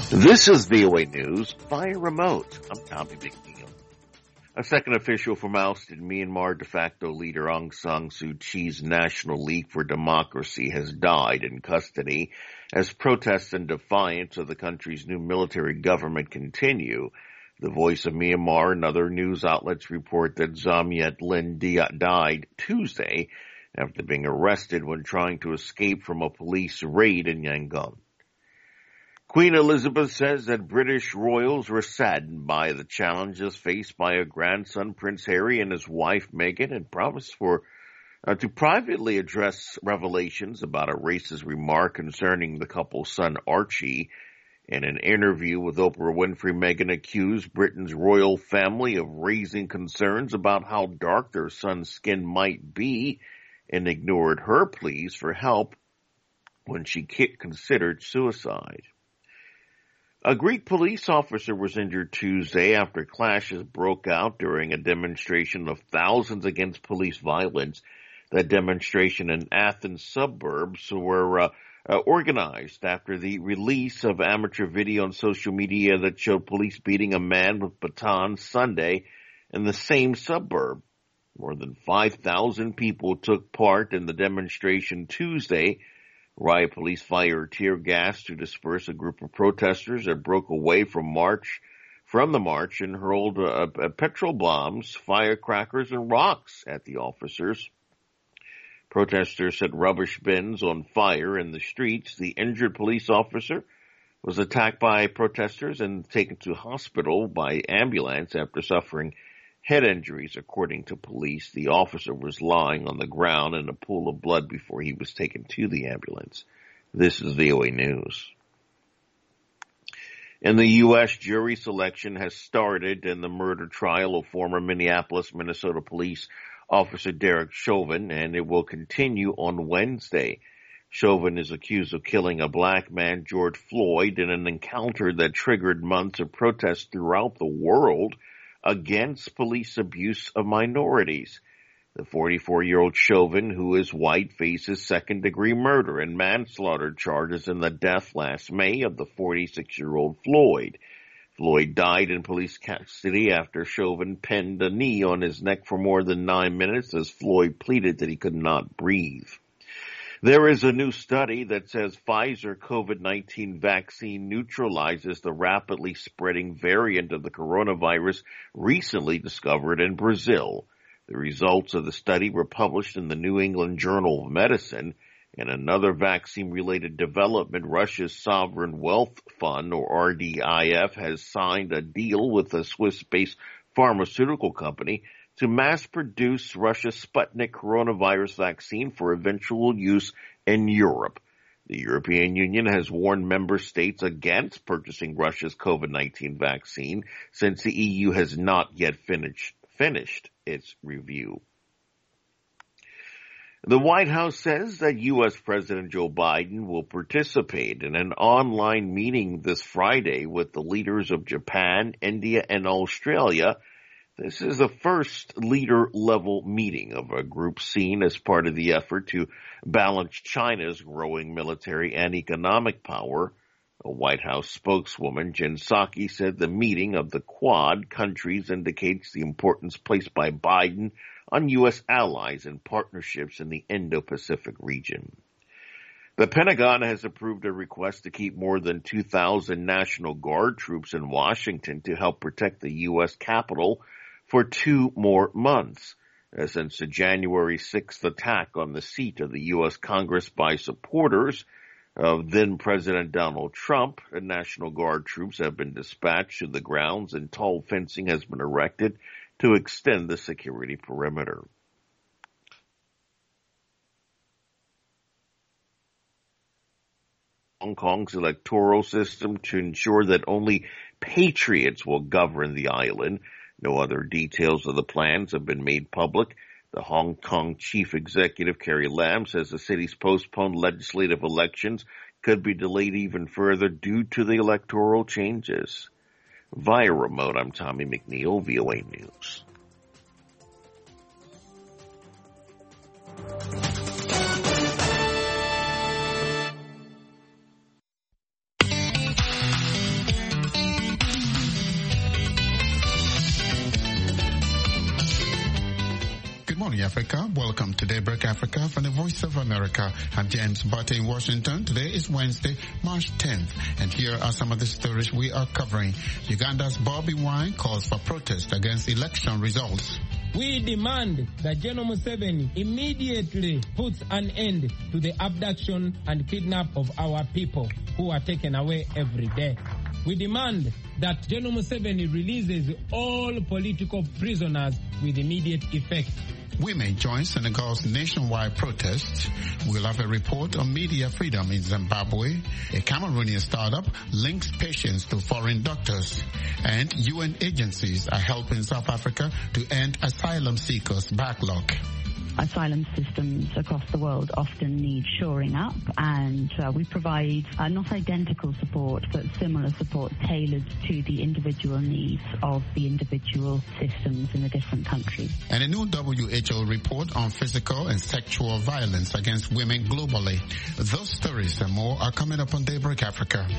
This is VOA News via remote. I'm Tommy McNeil. A second official from ousted Myanmar de facto leader Aung San Suu Kyi's National League for Democracy has died in custody as protests and defiance of the country's new military government continue. The Voice of Myanmar and other news outlets report that Zamyet Lin died Tuesday after being arrested when trying to escape from a police raid in Yangon. Queen Elizabeth says that British royals were saddened by the challenges faced by her grandson Prince Harry and his wife Meghan, and promised to privately address revelations about a racist remark concerning the couple's son Archie. In an interview with Oprah Winfrey, Meghan accused Britain's royal family of raising concerns about how dark their son's skin might be and ignored her pleas for help when she considered suicide. A Greek police officer was injured Tuesday after clashes broke out during a demonstration of thousands against police violence. That demonstration in Athens suburbs were organized after the release of amateur video on social media that showed police beating a man with batons Sunday in the same suburb. More than 5,000 people took part in the demonstration Tuesday. Riot police fired tear gas to disperse a group of protesters that broke away from the march and hurled petrol bombs, firecrackers, and rocks at the officers. Protesters set rubbish bins on fire in the streets. The injured police officer was attacked by protesters and taken to hospital by ambulance after suffering head injuries, according to police. The officer was lying on the ground in a pool of blood before he was taken to the ambulance. This is VOA News. In the U.S., jury selection has started in the murder trial of former Minneapolis, Minnesota police officer Derek Chauvin, and it will continue on Wednesday. Chauvin is accused of killing a black man, George Floyd, in an encounter that triggered months of protests throughout the world against police abuse of minorities. The 44-year-old Chauvin, who is white, faces second-degree murder and manslaughter charges in the death last May of the 46-year-old Floyd. Floyd died in police custody after Chauvin pinned a knee on his neck for more than 9 minutes as Floyd pleaded that he could not breathe. There is a new study that says Pfizer COVID-19 vaccine neutralizes the rapidly spreading variant of the coronavirus recently discovered in Brazil. The results of the study were published in the New England Journal of Medicine. In another vaccine-related development, Russia's Sovereign Wealth Fund, or RDIF, has signed a deal with a Swiss-based pharmaceutical company to mass-produce Russia's Sputnik coronavirus vaccine for eventual use in Europe. The European Union has warned member states against purchasing Russia's COVID-19 vaccine since the EU has not yet finished its review. The White House says that U.S. President Joe Biden will participate in an online meeting this Friday with the leaders of Japan, India, and Australia. This is the first leader-level meeting of a group seen as part of the effort to balance China's growing military and economic power. A White House spokeswoman, Jen Psaki, said the meeting of the Quad countries indicates the importance placed by Biden on U.S. allies and partnerships in the Indo-Pacific region. The Pentagon has approved a request to keep more than 2,000 National Guard troops in Washington to help protect the U.S. Capitol for 2 more months. Since the January 6th attack on the seat of the U.S. Congress by supporters of then-President Donald Trump, National Guard troops have been dispatched to the grounds and tall fencing has been erected to extend the security perimeter. Hong Kong's electoral system to ensure that only patriots will govern the island. No other details of the plans have been made public. The Hong Kong chief executive, Carrie Lam, says the city's postponed legislative elections could be delayed even further due to the electoral changes. Via remote, I'm Tommy McNeil, VOA News. morning, Africa. Welcome to Daybreak Africa from the Voice of America. I'm James Butte in Washington. Today is Wednesday, March 10th, and here are some of the stories we are covering. Uganda's Bobi Wine calls for protest against election results. We demand that General Museveni immediately puts an end to the abduction and kidnap of our people who are taken away every day. We demand that General Museveni releases all political prisoners with immediate effect. Women join Senegal's nationwide protests. We'll have a report on media freedom in Zimbabwe. A Cameroonian startup links patients to foreign doctors. And UN agencies are helping South Africa to end asylum seekers' backlog. Asylum systems across the world often need shoring up, and we provide not identical support but similar support tailored to the individual needs of the individual systems in the different countries. And a new WHO report on physical and sexual violence against women globally. Those stories and more are coming up on Daybreak Africa.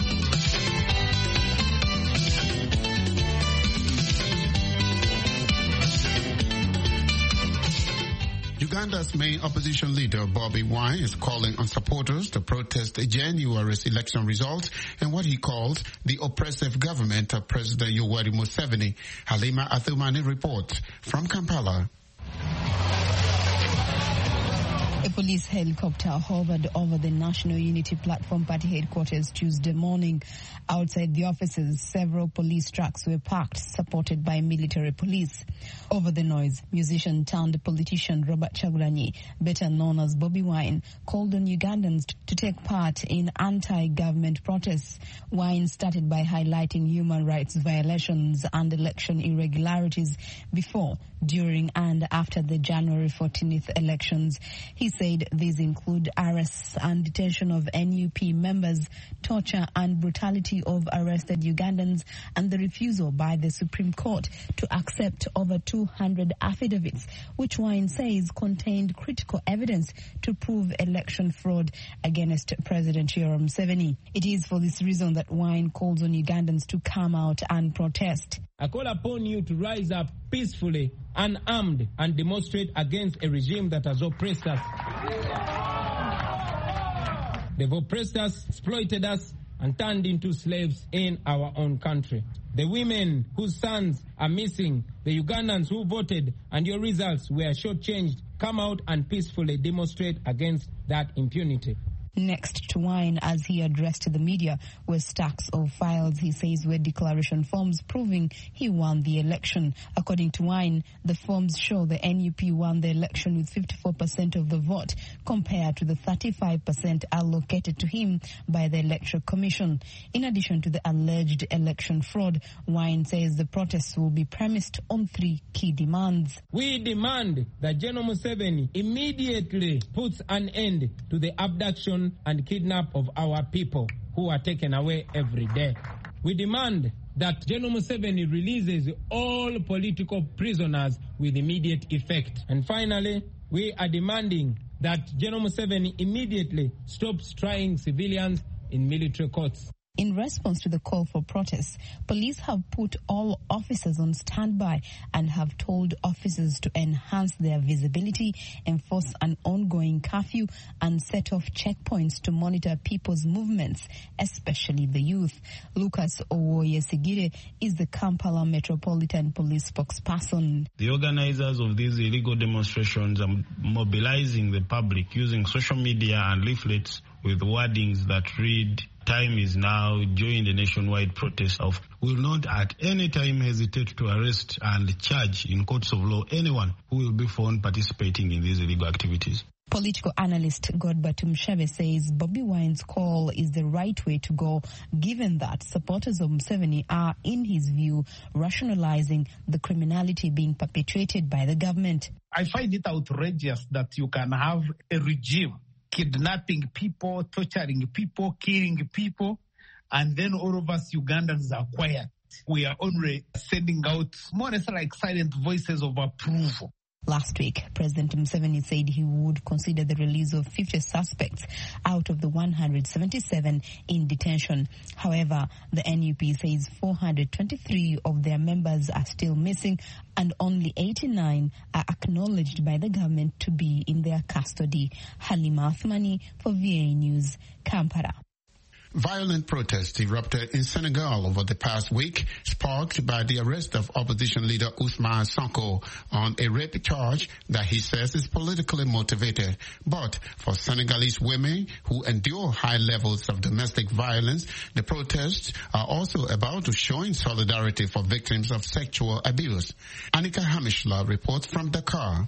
Uganda's main opposition leader, Bobi Wine, is calling on supporters to protest January's election results and what he calls the oppressive government of President Yoweri Museveni. Halima Athumani reports from Kampala. A police helicopter hovered over the National Unity Platform Party headquarters Tuesday morning. Outside the offices, several police trucks were parked, supported by military police. Over the noise, musician turned politician Robert Chagulanyi, better known as Bobi Wine, called on Ugandans to take part in anti-government protests. Wine started by highlighting human rights violations and election irregularities before, during and after the January 14th elections. He said these include arrests and detention of NUP members, torture and brutality of arrested Ugandans, and the refusal by the Supreme Court to accept over 200 affidavits, which Wine says contained critical evidence to prove election fraud against President Yoweri Museveni. It is for this reason that Wine calls on Ugandans to come out and protest. I call upon you to rise up peacefully, unarmed, and demonstrate against a regime that has oppressed us. They've oppressed us, exploited us, and turned into slaves in our own country. The women whose sons are missing, the Ugandans who voted and your results were shortchanged, come out and peacefully demonstrate against that impunity. Next to Wine, as he addressed the media, were stacks of files he says were declaration forms proving he won the election. According to Wine, the forms show the NUP won the election with 54% of the vote compared to the 35% allocated to him by the Electoral Commission. In addition to the alleged election fraud, Wine says the protests will be premised on three key demands. We demand that General Museveni immediately puts an end to the abduction and kidnap of our people who are taken away every day. We demand that General Museveni releases all political prisoners with immediate effect. And finally, we are demanding that General Museveni immediately stops trying civilians in military courts. In response to the call for protests, police have put all officers on standby and have told officers to enhance their visibility, enforce an ongoing curfew, and set off checkpoints to monitor people's movements, especially the youth. Lucas Owoyesigire is the Kampala Metropolitan Police spokesperson. The organizers of these illegal demonstrations are mobilizing the public using social media and leaflets with wordings that read, "Time is now, join the nationwide protest of," will not at any time hesitate to arrest and charge in courts of law anyone who will be found participating in these illegal activities. Political analyst Godber Tumshebe says Bobi Wine's call is the right way to go, given that supporters of Museveni are, in his view, rationalizing the criminality being perpetrated by the government. I find it outrageous that you can have a regime kidnapping people, torturing people, killing people, and then all of us Ugandans are quiet. We are only sending out more or less like silent voices of approval. Last week, President Museveni said he would consider the release of 50 suspects out of the 177 in detention. However, the NUP says 423 of their members are still missing and only 89 are acknowledged by the government to be in their custody. Halima Athmani for VOA News, Kampala. Violent protests erupted in Senegal over the past week, sparked by the arrest of opposition leader Ousmane Sonko on a rape charge that he says is politically motivated. But for Senegalese women who endure high levels of domestic violence, the protests are also about showing solidarity for victims of sexual abuse. Anika Hamishla reports from Dakar.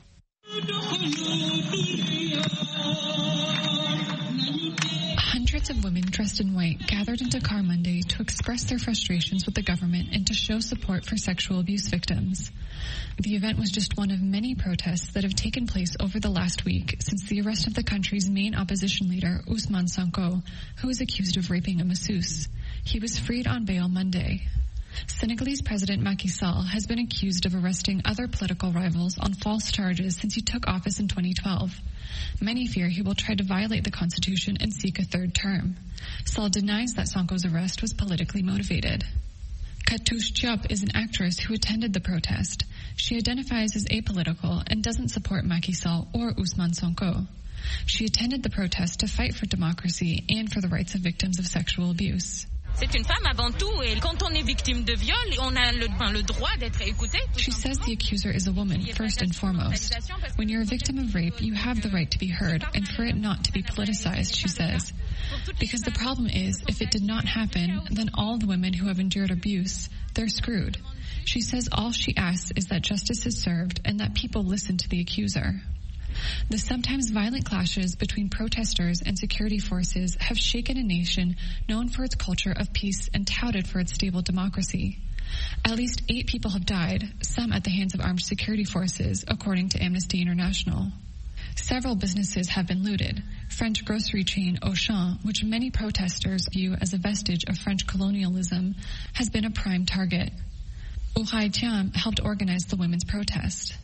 Hundreds of women dressed in white gathered in Dakar Monday to express their frustrations with the government and to show support for sexual abuse victims. The event was just one of many protests that have taken place over the last week since the arrest of the country's main opposition leader, Ousmane Sonko, who is accused of raping a masseuse. He was freed on bail Monday. Senegalese President Macky Sall has been accused of arresting other political rivals on false charges since he took office in 2012. Many fear he will try to violate the constitution and seek a third term. Sall denies that Sonko's arrest was politically motivated. Katouche Diop is an actress who attended the protest. She identifies as apolitical and doesn't support Macky Sall or Ousmane Sonko. She attended the protest to fight for democracy and for the rights of victims of sexual abuse. C'est une femme avant tout, et quand on est victime de viol, on a le droit d'être écoutée. She says the accuser is a woman, first and foremost. When you're a victim of rape, you have the right to be heard, and for it not to be politicized, she says. Because the problem is, if it did not happen, then all the women who have endured abuse, they're screwed. She says all she asks is that justice is served and that people listen to the accuser. The sometimes violent clashes between protesters and security forces have shaken a nation known for its culture of peace and touted for its stable democracy. At least 8 people have died, some at the hands of armed security forces, according to Amnesty International. Several businesses have been looted. French grocery chain Auchan, which many protesters view as a vestige of French colonialism, has been a prime target. Ouhai Thiam helped organize the women's protest.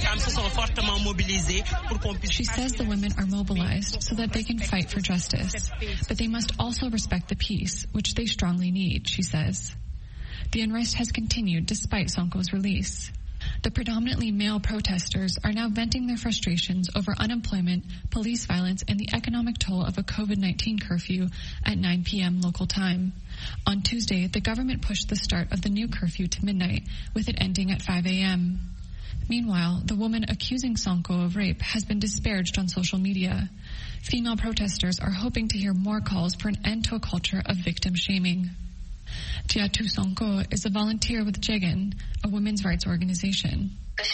She says the women are mobilized so that they can fight for justice, but they must also respect the peace, which they strongly need, she says. The unrest has continued despite Sonko's release. The predominantly male protesters are now venting their frustrations over unemployment, police violence, and the economic toll of a COVID-19 curfew at 9 p.m. local time. On Tuesday, the government pushed the start of the new curfew to midnight, with it ending at 5 a.m. Meanwhile, the woman accusing Sonko of rape has been disparaged on social media. Female protesters are hoping to hear more calls for an end to a culture of victim shaming. Diatou Sonko is a volunteer with Jegan, a women's rights organization.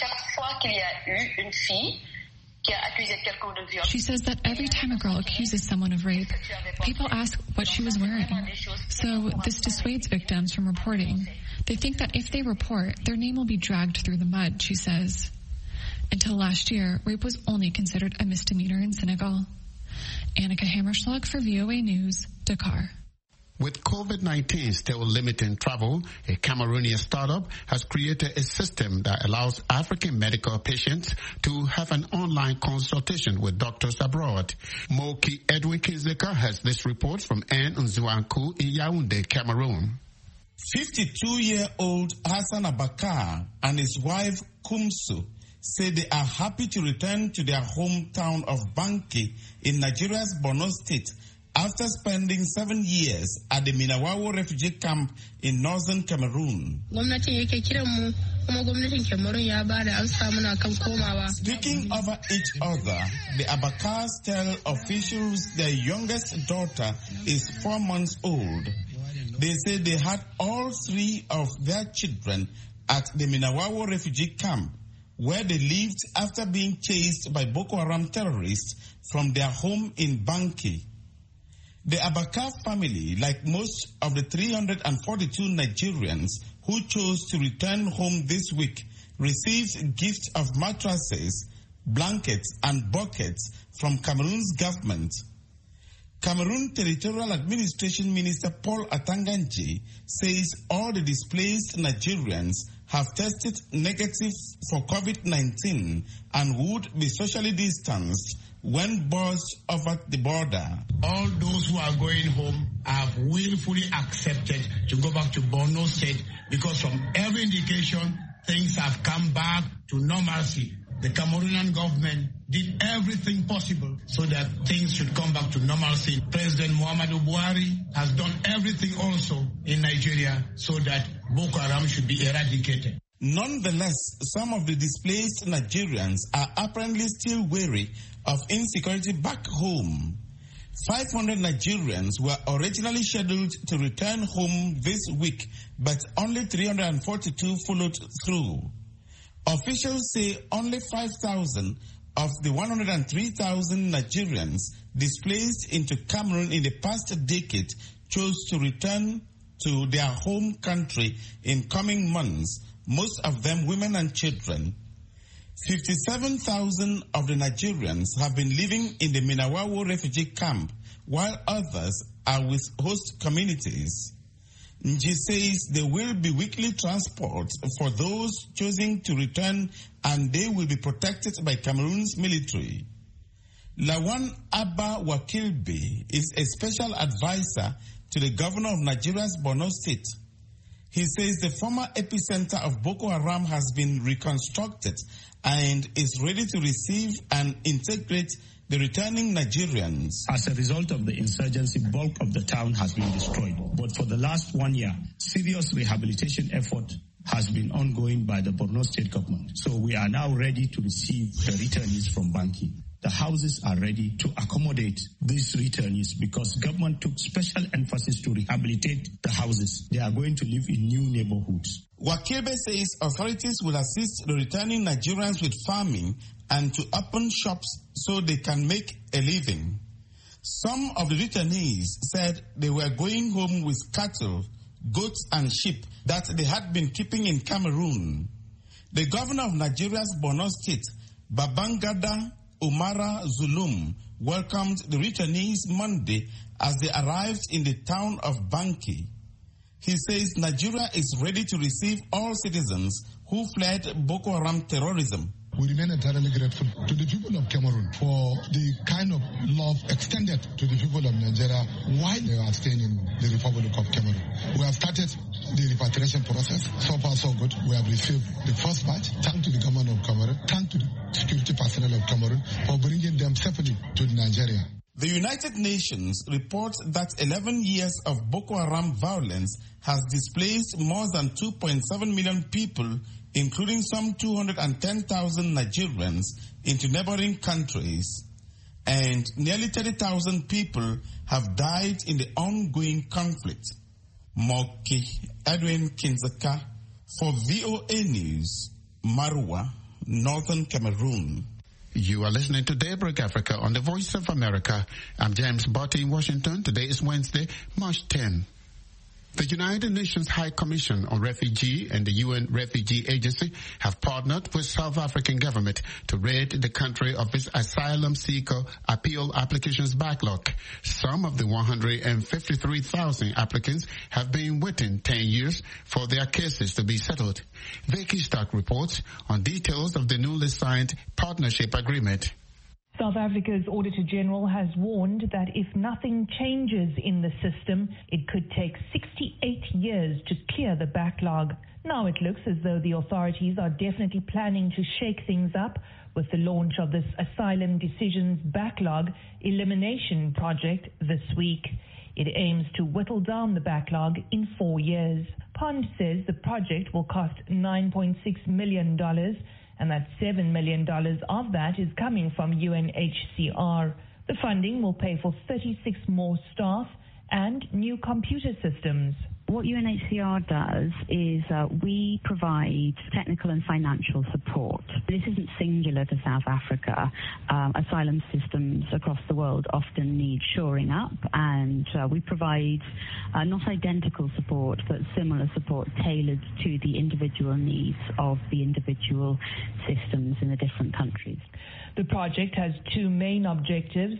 She says that every time a girl accuses someone of rape, people ask what she was wearing. So this dissuades victims from reporting. They think that if they report, their name will be dragged through the mud, she says. Until last year, rape was only considered a misdemeanor in Senegal. Annika Hammerschlag for VOA News, Dakar. With COVID-19 still limiting travel, a Cameroonian startup has created a system that allows African medical patients to have an online consultation with doctors abroad. Moki Edwin Kinzeka has this report from Anne Nzwanku in Yaoundé, Cameroon. 52-year-old Hassan Abakar and his wife Kumsu say they are happy to return to their hometown of Banki in Nigeria's Borno State after spending 7 years at the Minawawo refugee camp in northern Cameroon. Speaking over each other, the Abakars tell officials their youngest daughter is 4 months old. They say they had all 3 of their children at the Minawawo refugee camp, where they lived after being chased by Boko Haram terrorists from their home in Banki. The Abakar family, like most of the 342 Nigerians who chose to return home this week, received gifts of mattresses, blankets, and buckets from Cameroon's government. Cameroon Territorial Administration Minister Paul Atanganje says all the displaced Nigerians have tested negative for COVID-19 and would be socially distanced when buzzed over the border. All those who are going home have willfully accepted to go back to Borno State because from every indication, things have come back to normalcy. The Cameroonian government did everything possible so that things should come back to normalcy. President Muhammadu Buhari has done everything also in Nigeria so that Boko Haram should be eradicated. Nonetheless, some of the displaced Nigerians are apparently still wary of insecurity back home. 500 Nigerians were originally scheduled to return home this week, but only 342 followed through. Officials say only 5,000 of the 103,000 Nigerians displaced into Cameroon in the past decade chose to return to their home country in coming months, most of them women and children. 57,000 of the Nigerians have been living in the Minawawo refugee camp, while others are with host communities. Nji says there will be weekly transport for those choosing to return and they will be protected by Cameroon's military. Lawan Abba Wakilbe is a special advisor to the governor of Nigeria's Borno State. He says the former epicenter of Boko Haram has been reconstructed and is ready to receive and integrate the returning Nigerians. As a result of the insurgency, bulk of the town has been destroyed. But for the last 1 year, serious rehabilitation effort has been ongoing by the Borno State government. So we are now ready to receive the returnees from Banki. The houses are ready to accommodate these returnees because government took special emphasis to rehabilitate the houses. They are going to live in new neighborhoods. Wakebe says authorities will assist the returning Nigerians with farming and to open shops so they can make a living. Some of the returnees said they were going home with cattle, goats and sheep that they had been keeping in Cameroon. The governor of Nigeria's Borno State, Babangida Umara Zulum, welcomed the returnees Monday as they arrived in the town of Banki. He says Nigeria is ready to receive all citizens who fled Boko Haram terrorism. We remain entirely grateful to the people of Cameroon for the kind of love extended to the people of Nigeria while they are staying in the Republic of Cameroon. We have started the repatriation process. So far, so good. We have received the first batch. Thanks to the government of Cameroon. Thanks to the security personnel of Cameroon for bringing them safely to Nigeria. The United Nations reports that 11 years of Boko Haram violence has displaced more than 2.7 million people, including some 210,000 Nigerians, into neighboring countries. And nearly 30,000 people have died in the ongoing conflict. Moki Edwin Kinzaka for VOA News, Marwa, Northern Cameroon. You are listening to Daybreak Africa on the Voice of America. I'm James Botti in Washington. Today is Wednesday, March 10. The United Nations High Commission on Refugee and the UN Refugee Agency have partnered with South African government to rid the country of its asylum seeker appeal applications backlog. Some of the 153,000 applicants have been waiting 10 years for their cases to be settled. Vicky Stark reports on details of the newly signed partnership agreement. South Africa's Auditor General has warned that if nothing changes in the system, it could take 68 years to clear the backlog. Now it looks as though the authorities are definitely planning to shake things up with the launch of this Asylum Decisions Backlog Elimination Project this week. It aims to whittle down the backlog in 4 years. Pond says the project will cost $9.6 million, and that $7 million of that is coming from UNHCR. The funding will pay for 36 more staff and new computer systems. What UNHCR does is we provide technical and financial support. This isn't singular to South Africa. Asylum systems across the world often need shoring up, and we provide not identical support, but similar support tailored to the individual needs of the individual systems in the different countries. The project has two main objectives: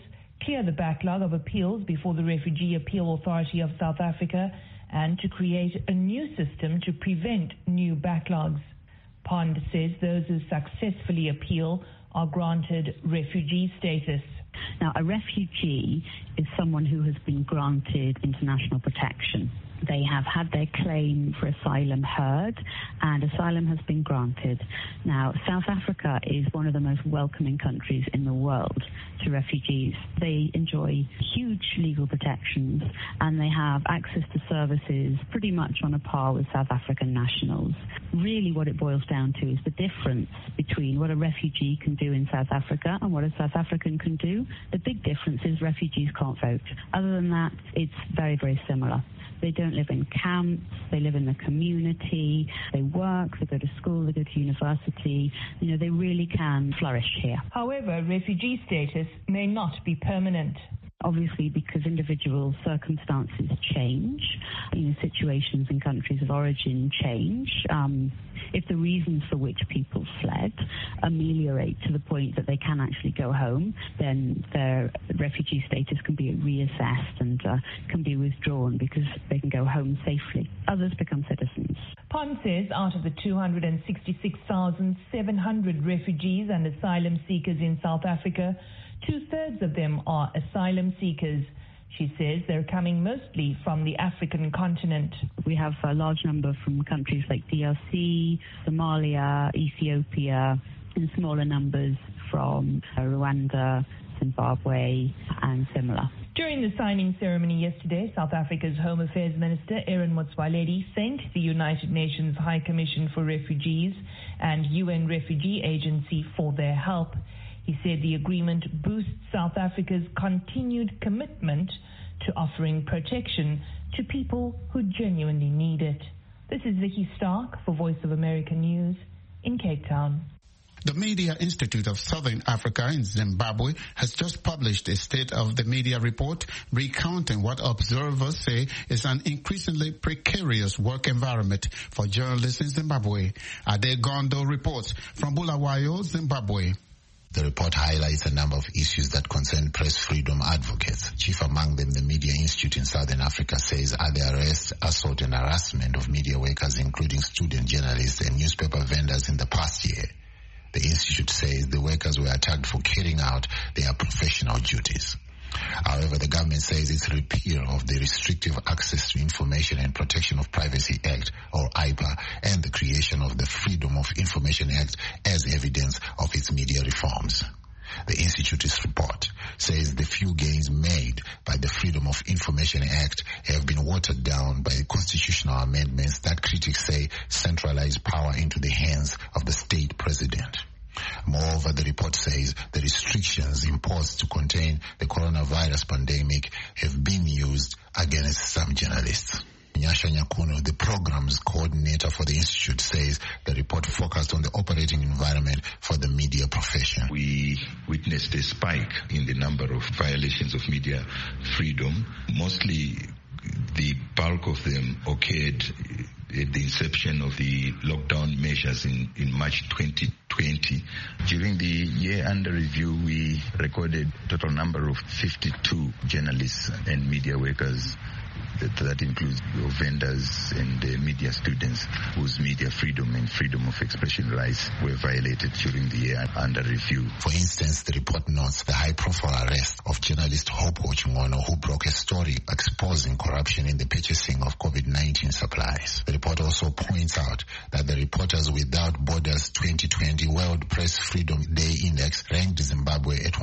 clear the backlog of appeals before the Refugee Appeal Authority of South Africa and to create a new system to prevent new backlogs. Pond says those who successfully appeal are granted refugee status. Now, a refugee is someone who has been granted international protection. They have had their claim for asylum heard, and asylum has been granted. Now, South Africa is one of the most welcoming countries in the world to refugees. They enjoy huge legal protections, and they have access to services pretty much on a par with South African nationals. Really what it boils down to is the difference between what a refugee can do in South Africa and what a South African can do. The big difference is refugees can't vote. Other than that, it's very, very similar. They don't live in camps, they live in the community, they work, they go to school, they go to university. You know, they really can flourish here. However, refugee status may not be permanent. Obviously, because individual circumstances change, situations in countries of origin change. If the reasons for which people fled ameliorate to the point that they can actually go home, then their refugee status can be reassessed and can be withdrawn because they can go home safely. Others become citizens. Pond says out of the 266,700 refugees and asylum seekers in South Africa, 2/3 of them are asylum seekers. She says they're coming mostly from the African continent. We have a large number from countries like DRC, Somalia, Ethiopia, and smaller numbers from Rwanda, Zimbabwe, and similar. During the signing ceremony yesterday, South Africa's Home Affairs Minister Aaron Motsoaledi thanked the United Nations High Commission for Refugees and UN Refugee Agency for their help. He said the agreement boosts South Africa's continued commitment to offering protection to people who genuinely need it. This is Vicky Stark for Voice of America News in Cape Town. The Media Institute of Southern Africa in Zimbabwe has just published a State of the Media report recounting what observers say is an increasingly precarious work environment for journalists in Zimbabwe. Ade Gondo reports from Bulawayo, Zimbabwe. The report highlights a number of issues that concern press freedom advocates. Chief among them, the Media Institute in Southern Africa says are the arrest, assault and harassment of media workers, including student journalists and newspaper vendors in the past year. The institute says the workers were attacked for carrying out their professional duties. However, the government says its repeal of the Restrictive Access to Information and Protection of Privacy Act, or IPA, and the creation of the Freedom of Information Act as evidence of its media reforms. The Institute's report says the few gains made by the Freedom of Information Act have been watered down by constitutional amendments that critics say centralize power into the hands of the state president. Moreover, the report says the restrictions imposed to contain the coronavirus pandemic have been used against some journalists. Nyasha Nyakuno, the programs coordinator for the institute, says the report focused on the operating environment for the media profession. We witnessed a spike in the number of violations of media freedom. Mostly the bulk of them occurred at the inception of the lockdown measures in March 2020. During the year under review, we recorded a total number of 52 journalists and media workers. That includes vendors and media students whose media freedom and freedom of expression rights were violated during the year under review. For instance, the report notes the high-profile arrest of journalist Hope Ochimono, who broke a story exposing corruption in the purchasing of COVID-19 supplies. The report also points out that the Reporters Without Borders 2020 World Press Freedom Day Index ranked Zimbabwe at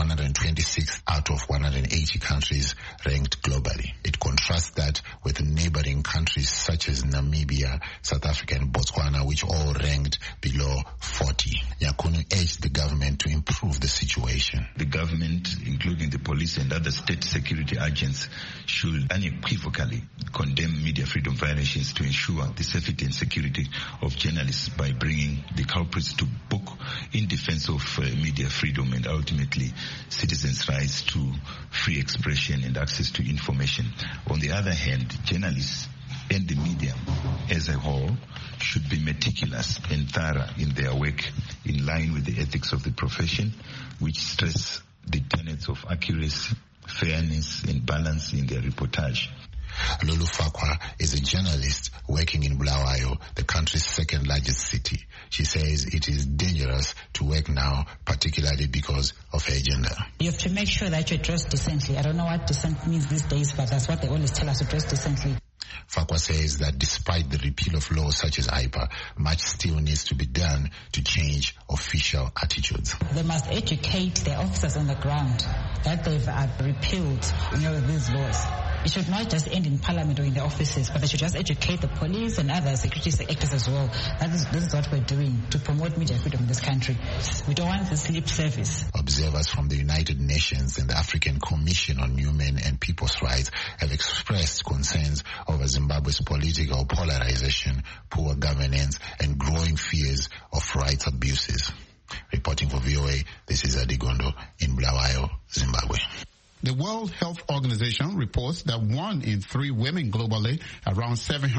126 out of 180 countries ranked globally. It contrasts that with neighboring countries such as Namibia, South Africa and Botswana, which all ranked below 40. Nyakuno urged the government to improve the situation. The government, including the police and other state security agents, should unequivocally condemn media freedom violations to ensure the safety and security of journalists by bringing the culprits to book in defense of media freedom and ultimately citizens' rights to free expression and access to information. On the other hand, journalists and the media as a whole should be meticulous and thorough in their work in line with the ethics of the profession, which stress the tenets of accuracy, fairness and balance in their reportage. Lulu Farquhar is a journalist working in Bulawayo, the country's second largest city. She says it is dangerous to work now, particularly because of her gender. You have to make sure that you dress decently. I don't know what decent means these days, but that's what they always tell us, to dress decently. Farquhar says that despite the repeal of laws such as IPA, much still needs to be done to change official attitudes. They must educate their officers on the ground that they've repealed, these laws. It should not just end in Parliament or in the offices, but they should just educate the police and other security actors as well. This is what we're doing to promote media freedom in this country. We don't want this lip service. Observers from the United Nations and the African Commission on Human and People's Rights have expressed concerns over Zimbabwe's political polarization, poor governance, and growing fears of rights abuses. Reporting for VOA, this is Adigondo in Bulawayo, Zimbabwe. The World Health Organization reports that 1 in 3 women globally, around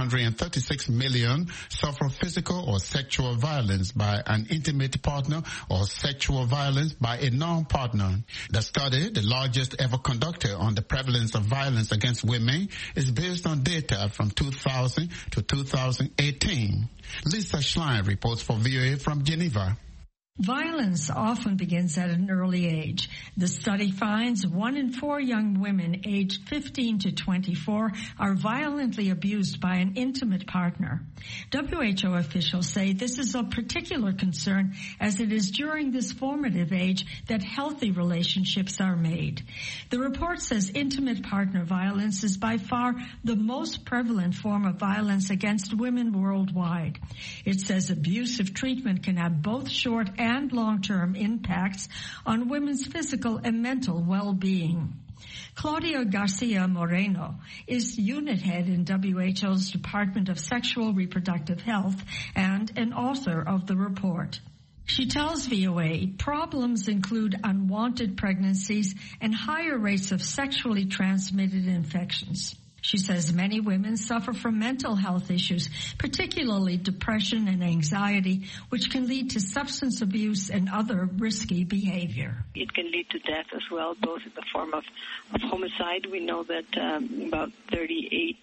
736 million, suffer physical or sexual violence by an intimate partner or sexual violence by a non-partner. The study, the largest ever conducted on the prevalence of violence against women, is based on data from 2000 to 2018. Lisa Schlein reports for VOA from Geneva. Violence often begins at an early age. The study finds 1 in 4 young women aged 15 to 24 are violently abused by an intimate partner. WHO officials say this is of particular concern as it is during this formative age that healthy relationships are made. The report says intimate partner violence is by far the most prevalent form of violence against women worldwide. It says abusive treatment can have both short and long-term impacts on women's physical and mental well-being. Claudia Garcia Moreno is unit head in WHO's Department of Sexual Reproductive Health and an author of the report. She tells VOA problems include unwanted pregnancies and higher rates of sexually transmitted infections. She says many women suffer from mental health issues, particularly depression and anxiety, which can lead to substance abuse and other risky behavior. It can lead to death as well, both in the form of homicide. We know that about 38%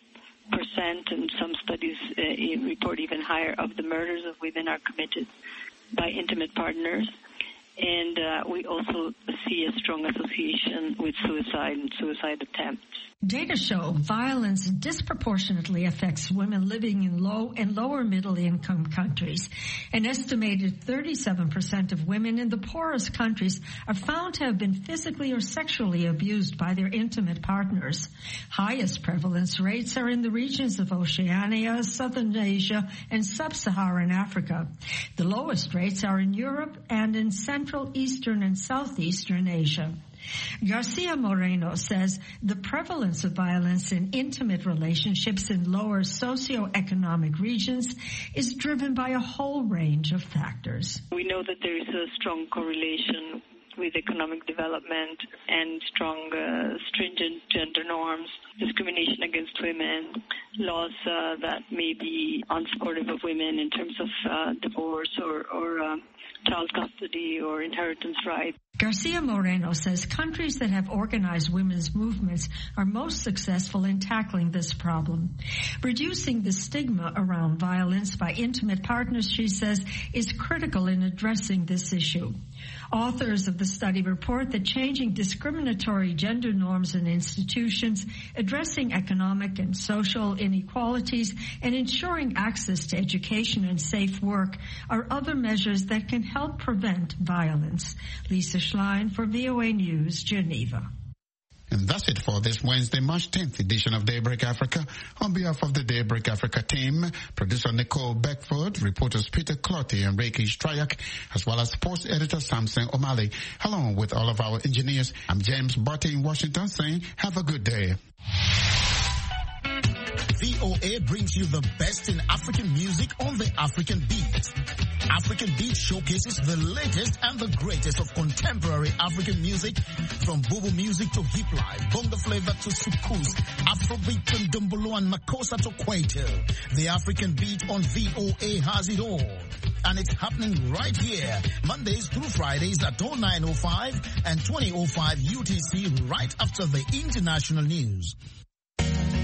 and some studies report even higher of the murders of women are committed by intimate partners. And we also see a strong association with suicide and suicide attempts. Data show violence disproportionately affects women living in low and lower middle income countries. An estimated 37% of women in the poorest countries are found to have been physically or sexually abused by their intimate partners. Highest prevalence rates are in the regions of Oceania, Southern Asia, and Sub-Saharan Africa. The lowest rates are in Europe and in Central, Eastern, and Southeastern Asia. Garcia Moreno says the prevalence of violence in intimate relationships in lower socioeconomic regions is driven by a whole range of factors. We know that there is a strong correlation with economic development and strong stringent gender norms, discrimination against women, laws that may be unsupportive of women in terms of divorce or child custody or inheritance rights. Garcia Moreno says countries that have organized women's movements are most successful in tackling this problem. Reducing the stigma around violence by intimate partners, she says, is critical in addressing this issue. Authors of the study report that changing discriminatory gender norms in institutions, addressing economic and social inequalities, and ensuring access to education and safe work are other measures that can help prevent violence. Lisa Schlein for VOA News, Geneva. And that's it for this Wednesday, March 10th edition of Daybreak Africa. On behalf of the Daybreak Africa team, producer Nicole Beckford, reporters Peter Clotty and Reiki Strayak, as well as sports editor Samson O'Malley, along with all of our engineers, I'm James Barty in Washington saying, have a good day. VOA brings you the best in African music on the African Beat. African Beat showcases the latest and the greatest of contemporary African music, from Bobo music to hip life, bongo flavor to soukous, Afrobeat and Dumbolo and Makossa to Kwaito. The African Beat on VOA has it all. and it's happening right here, Mondays through Fridays at 09:05 and 20:05 UTC, right after the international news.